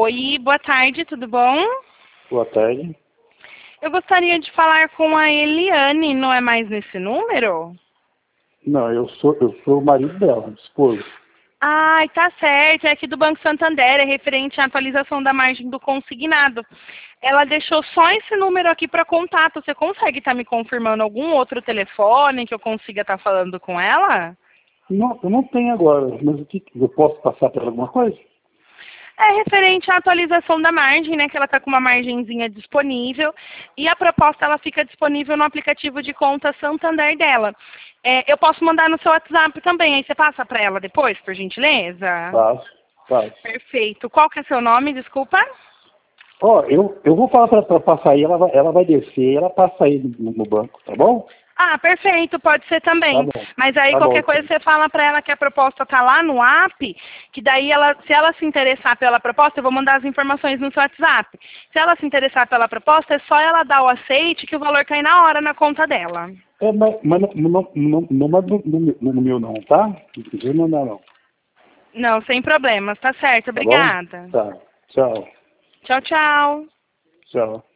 Oi, boa tarde, tudo bom? Boa tarde. Eu gostaria de falar com a Eliane, não é mais nesse número? Não, eu sou o marido dela, esposo. Ai, tá certo, é aqui do Banco Santander, é referente à atualização da margem do consignado. Ela deixou só esse número aqui para contato. Você consegue estar me confirmando algum outro telefone que eu consiga estar falando com ela? Não, eu não tenho agora, mas o que eu posso passar para alguma coisa? É referente à atualização da margem, né? Que ela está com uma margenzinha disponível. E a proposta ela fica disponível no aplicativo de conta Santander dela. Eu posso mandar no seu WhatsApp também, aí você passa para ela depois, por gentileza? Faço. Perfeito. Qual que é seu nome, desculpa? Ó, eu vou falar para passar aí, ela vai descer, ela passa aí no banco, tá bom? Ah, perfeito, pode ser Tá também. bom. Mas aí Tá bom, qualquer coisa então. você fala para ela que a proposta tá lá no app, que daí ela, se ela se interessar pela proposta, eu vou mandar as informações no seu WhatsApp. Se ela se interessar pela proposta, é só ela dar o aceite que o valor cai na hora na conta dela. Mas não manda no meu não, tá? Não precisa mandar não, Não, sem problemas, tá certo. tá bom? Obrigada. Tá. Tchau. Tchau, tchau. Tchau.